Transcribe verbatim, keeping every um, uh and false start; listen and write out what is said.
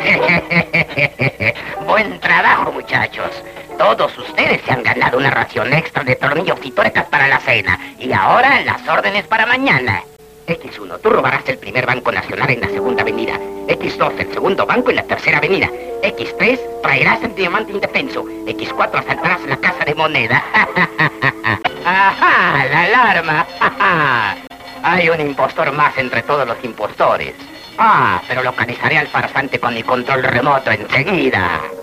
Buen trabajo, muchachos. Todos ustedes se han ganado una ración extra de tornillos y tuercas para la cena. Y ahora las órdenes para mañana. equis uno, tú robarás el primer banco nacional en la segunda avenida. equis dos, el segundo banco en la tercera avenida. equis tres, traerás el diamante indefenso. equis cuatro, asaltarás la casa de moneda. ¡Ajá! ¡La alarma! Hay un impostor más entre todos los impostores. Ah, pero localizaré al farsante con mi control remoto enseguida.